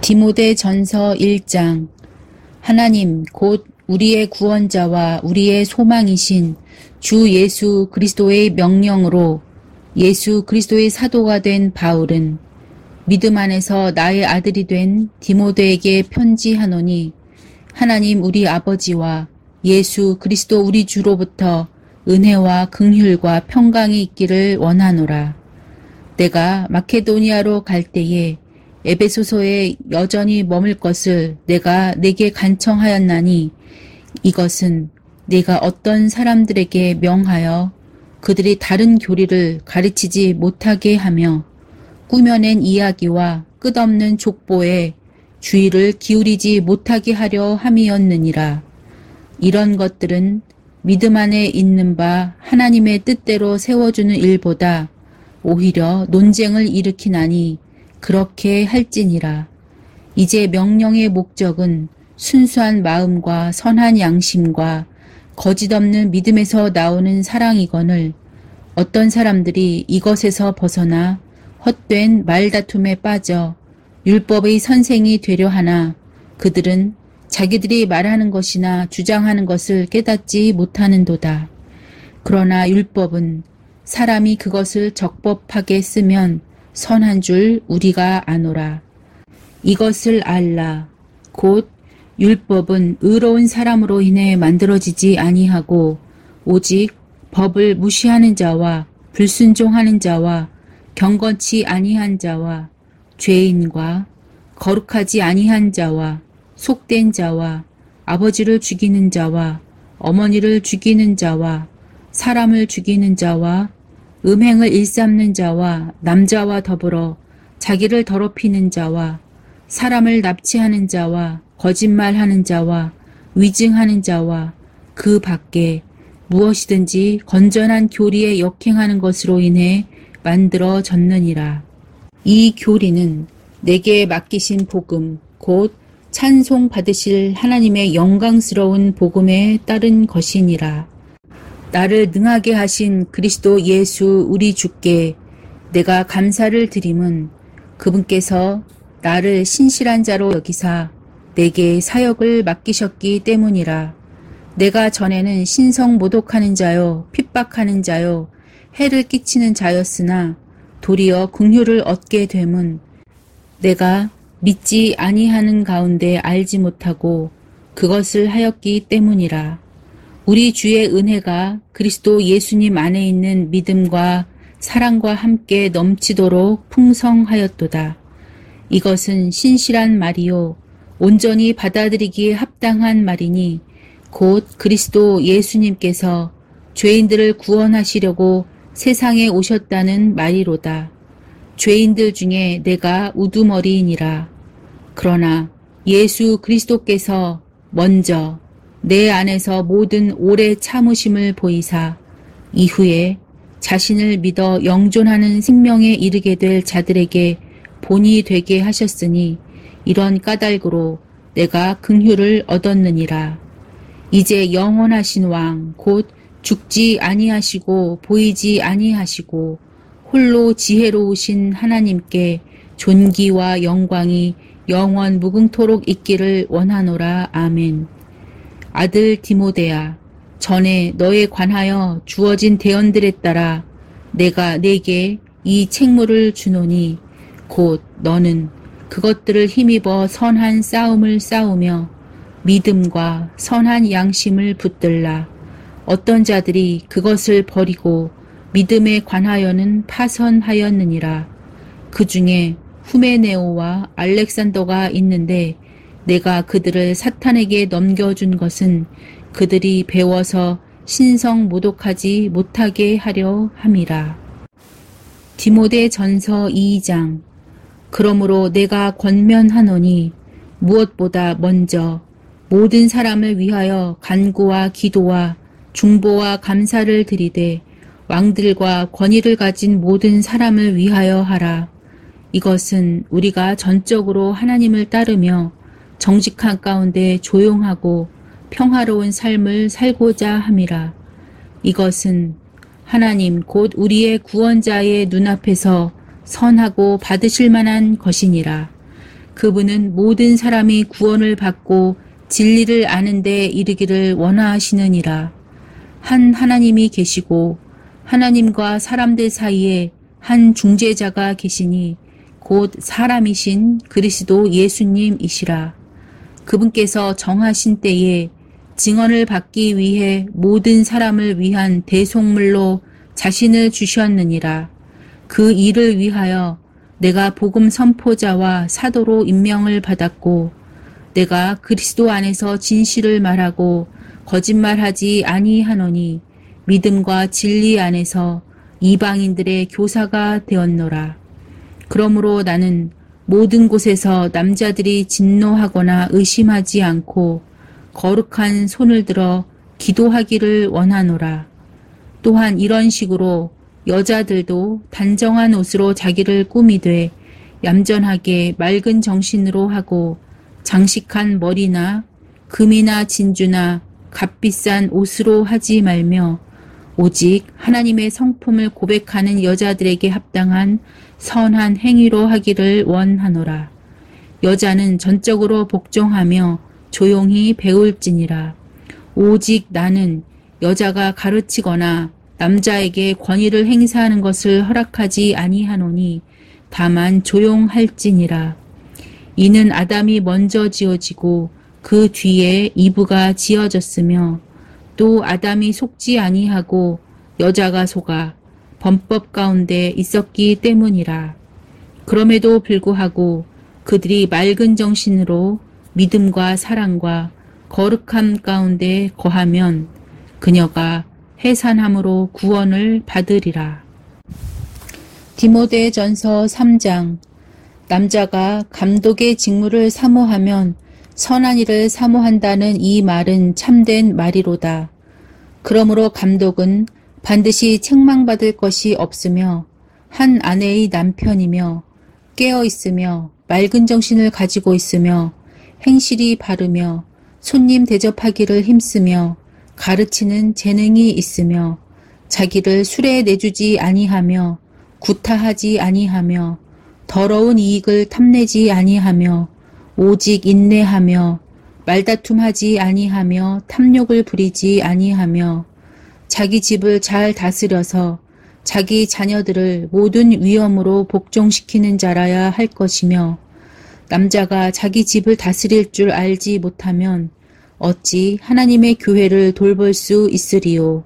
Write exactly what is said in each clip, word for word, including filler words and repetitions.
디모데전서 일 장. 하나님 곧 우리의 구원자와 우리의 소망이신 주 예수 그리스도의 명령으로 예수 그리스도의 사도가 된 바울은 믿음 안에서 나의 아들이 된 디모데에게 편지하노니, 하나님 우리 아버지와 예수 그리스도 우리 주로부터 은혜와 긍휼과 평강이 있기를 원하노라. 내가 마케도니아로 갈 때에 에베소서에 여전히 머물 것을 내가 내게 간청하였나니, 이것은 내가 어떤 사람들에게 명하여 그들이 다른 교리를 가르치지 못하게 하며 꾸며낸 이야기와 끝없는 족보에 주의를 기울이지 못하게 하려 함이었느니라. 이런 것들은 믿음 안에 있는 바 하나님의 뜻대로 세워주는 일보다 오히려 논쟁을 일으키나니 그렇게 할지니라. 이제 명령의 목적은 순수한 마음과 선한 양심과 거짓 없는 믿음에서 나오는 사랑이거늘, 어떤 사람들이 이것에서 벗어나 헛된 말다툼에 빠져 율법의 선생이 되려 하나 그들은 자기들이 말하는 것이나 주장하는 것을 깨닫지 못하는도다. 그러나 율법은 사람이 그것을 적법하게 쓰면 선한 줄 우리가 아노라. 이것을 알라. 곧 율법은 의로운 사람으로 인해 만들어지지 아니하고 오직 법을 무시하는 자와 불순종하는 자와 경건치 아니한 자와 죄인과 거룩하지 아니한 자와 속된 자와 아버지를 죽이는 자와 어머니를 죽이는 자와 사람을 죽이는 자와 음행을 일삼는 자와 남자와 더불어 자기를 더럽히는 자와 사람을 납치하는 자와 거짓말하는 자와 위증하는 자와 그 밖에 무엇이든지 건전한 교리에 역행하는 것으로 인해 만들어졌느니라. 이 교리는 내게 맡기신 복음, 곧 찬송 받으실 하나님의 영광스러운 복음에 따른 것이니라. 나를 능하게 하신 그리스도 예수 우리 주께 내가 감사를 드림은 그분께서 나를 신실한 자로 여기사 내게 사역을 맡기셨기 때문이라. 내가 전에는 신성 모독하는 자요 핍박하는 자요 해를 끼치는 자였으나 도리어 긍휼을 얻게 됨은 내가 믿지 아니하는 가운데 알지 못하고 그것을 하였기 때문이라. 우리 주의 은혜가 그리스도 예수님 안에 있는 믿음과 사랑과 함께 넘치도록 풍성하였도다. 이것은 신실한 말이요 온전히 받아들이기에 합당한 말이니 곧 그리스도 예수님께서 죄인들을 구원하시려고 세상에 오셨다는 말이로다. 죄인들 중에 내가 우두머리이니라. 그러나 예수 그리스도께서 먼저 내 안에서 모든 오래 참으심을 보이사 이후에 자신을 믿어 영존하는 생명에 이르게 될 자들에게 본이 되게 하셨으니 이런 까닭으로 내가 긍휼을 얻었느니라. 이제 영원하신 왕 곧 죽지 아니하시고 보이지 아니하시고 홀로 지혜로우신 하나님께 존귀와 영광이 영원 무궁토록 있기를 원하노라. 아멘. 아들 디모데야, 전에 너에 관하여 주어진 대언들에 따라 내가 네게 이 책무를 주노니 곧 너는 그것들을 힘입어 선한 싸움을 싸우며 믿음과 선한 양심을 붙들라. 어떤 자들이 그것을 버리고 믿음에 관하여는 파선하였느니라. 그 중에 후메네오와 알렉산더가 있는데 내가 그들을 사탄에게 넘겨준 것은 그들이 배워서 신성 모독하지 못하게 하려 함이라. 디모데전서 이 장. 그러므로 내가 권면하노니 무엇보다 먼저 모든 사람을 위하여 간구와 기도와 중보와 감사를 드리되 왕들과 권위를 가진 모든 사람을 위하여 하라. 이것은 우리가 전적으로 하나님을 따르며 정직한 가운데 조용하고 평화로운 삶을 살고자 함이라. 이것은 하나님 곧 우리의 구원자의 눈앞에서 선하고 받으실 만한 것이니라. 그분은 모든 사람이 구원을 받고 진리를 아는 데 이르기를 원하시느니라. 한 하나님이 계시고 하나님과 사람들 사이에 한 중재자가 계시니 곧 사람이신 그리스도 예수님이시라. 그분께서 정하신 때에 증언을 받기 위해 모든 사람을 위한 대속물로 자신을 주셨느니라. 그 일을 위하여 내가 복음 선포자와 사도로 임명을 받았고 내가 그리스도 안에서 진실을 말하고 거짓말하지 아니하노니 믿음과 진리 안에서 이방인들의 교사가 되었노라. 그러므로 나는 모든 곳에서 남자들이 진노하거나 의심하지 않고 거룩한 손을 들어 기도하기를 원하노라. 또한 이런 식으로 여자들도 단정한 옷으로 자기를 꾸미되 얌전하게 맑은 정신으로 하고 장식한 머리나 금이나 진주나 값비싼 옷으로 하지 말며 오직 하나님의 성품을 고백하는 여자들에게 합당한 선한 행위로 하기를 원하노라. 여자는 전적으로 복종하며 조용히 배울지니라. 오직 나는 여자가 가르치거나 남자에게 권위를 행사하는 것을 허락하지 아니하노니 다만 조용할지니라. 이는 아담이 먼저 지어지고 그 뒤에 이브가 지어졌으며 또 아담이 속지 아니하고 여자가 속아 범법 가운데 있었기 때문이라. 그럼에도 불구하고 그들이 맑은 정신으로 믿음과 사랑과 거룩함 가운데 거하면 그녀가 해산함으로 구원을 받으리라. 디모데전서 삼 장. 남자가 감독의 직무를 사모하면 선한 일을 사모한다는 이 말은 참된 말이로다. 그러므로 감독은 반드시 책망받을 것이 없으며 한 아내의 남편이며 깨어 있으며 맑은 정신을 가지고 있으며 행실이 바르며 손님 대접하기를 힘쓰며 가르치는 재능이 있으며 자기를 술에 내주지 아니하며 구타하지 아니하며 더러운 이익을 탐내지 아니하며 오직 인내하며 말다툼하지 아니하며 탐욕을 부리지 아니하며 자기 집을 잘 다스려서 자기 자녀들을 모든 위엄으로 복종시키는 자라야 할 것이며 남자가 자기 집을 다스릴 줄 알지 못하면 어찌 하나님의 교회를 돌볼 수 있으리요.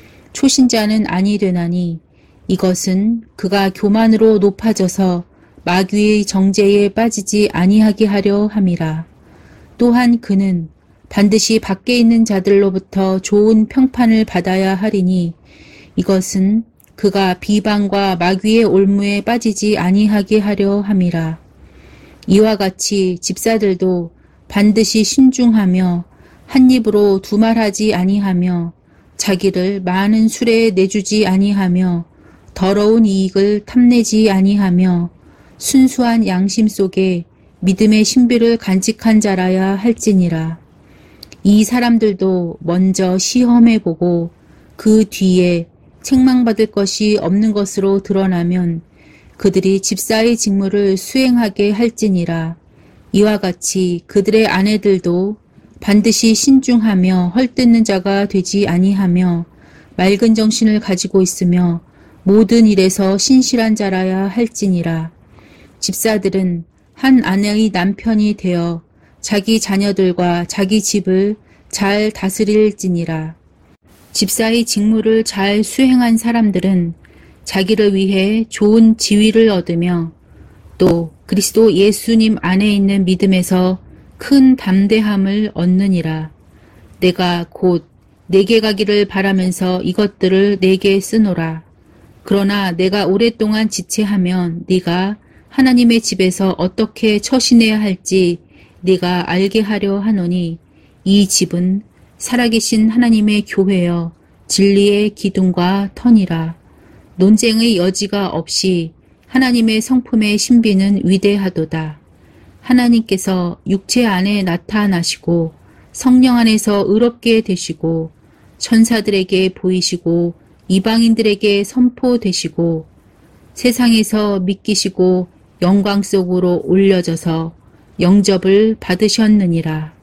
초신자는 아니되나니 이것은 그가 교만으로 높아져서 마귀의 정죄에 빠지지 아니하게 하려 함이라. 또한 그는 반드시 밖에 있는 자들로부터 좋은 평판을 받아야 하리니 이것은 그가 비방과 마귀의 올무에 빠지지 아니하게 하려 함이라. 이와 같이 집사들도 반드시 신중하며 한 입으로 두말하지 아니하며 자기를 많은 술에 내주지 아니하며 더러운 이익을 탐내지 아니하며 순수한 양심 속에 믿음의 신비를 간직한 자라야 할지니라. 이 사람들도 먼저 시험해 보고 그 뒤에 책망받을 것이 없는 것으로 드러나면 그들이 집사의 직무를 수행하게 할지니라. 이와 같이 그들의 아내들도 반드시 신중하며 헐뜯는 자가 되지 아니하며 맑은 정신을 가지고 있으며 모든 일에서 신실한 자라야 할지니라. 집사들은 한 아내의 남편이 되어 자기 자녀들과 자기 집을 잘 다스릴지니라. 집사의 직무를 잘 수행한 사람들은 자기를 위해 좋은 지위를 얻으며 또 그리스도 예수님 안에 있는 믿음에서 큰 담대함을 얻느니라. 내가 곧 내게 가기를 바라면서 이것들을 내게 쓰노라. 그러나 내가 오랫동안 지체하면 네가 하나님의 집에서 어떻게 처신해야 할지 네가 알게 하려 하노니 이 집은 살아계신 하나님의 교회여 진리의 기둥과 터니라. 논쟁의 여지가 없이 하나님의 성품의 신비는 위대하도다. 하나님께서 육체 안에 나타나시고 성령 안에서 의롭게 되시고 천사들에게 보이시고 이방인들에게 선포되시고 세상에서 믿기시고 영광 속으로 올려져서 영접을 받으셨느니라.